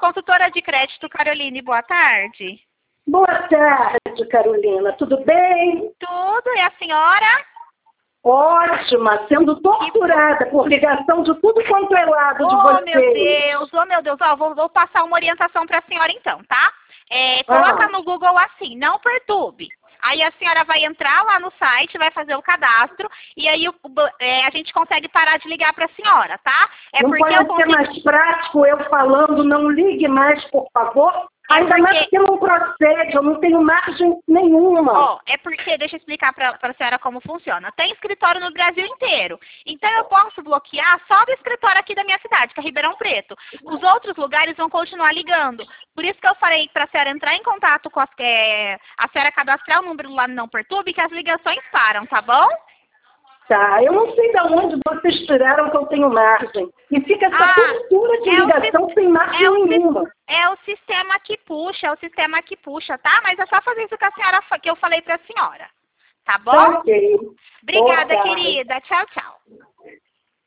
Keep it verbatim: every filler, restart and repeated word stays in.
Consultora de crédito, Caroline, boa tarde. Boa tarde, Carolina. Tudo bem? Tudo, e a senhora? Ótima, sendo torturada por ligação de tudo quanto é lado de Oh, vocês. meu Deus, oh, meu Deus. Ó, vou, vou passar uma orientação para a senhora então, tá? É, coloca Ah. no Google assim, não perturbe. Aí a senhora vai entrar lá no site, vai fazer o cadastro, e aí o, é, a gente consegue parar de ligar para a senhora, tá? É não porque pode eu ser consigo... mais prático eu falando, não ligue mais, por favor? É Ainda porque... mais porque não procede, eu não tenho margem nenhuma. Ó, é porque, deixa eu explicar para a senhora como funciona. Tem escritório no Brasil inteiro. Então eu posso bloquear só do escritório aqui da minha cidade, que é Ribeirão Preto. Os outros lugares vão continuar ligando. Por isso que eu falei para a senhora entrar em contato com a, é, a senhora cadastrar o número lá no Não Perturbe, que as ligações param, tá bom? Tá, eu não sei de onde vocês tiraram que eu tenho margem. E fica essa Ah, cultura de é o ligação sis- sem margem é o sis- nenhuma. É o sistema que puxa, é o sistema que puxa, tá? Mas é só fazer isso que a senhora fa- que eu falei para a senhora. Tá bom? Tá ok. Boa Obrigada, tarde. querida. Tchau, tchau.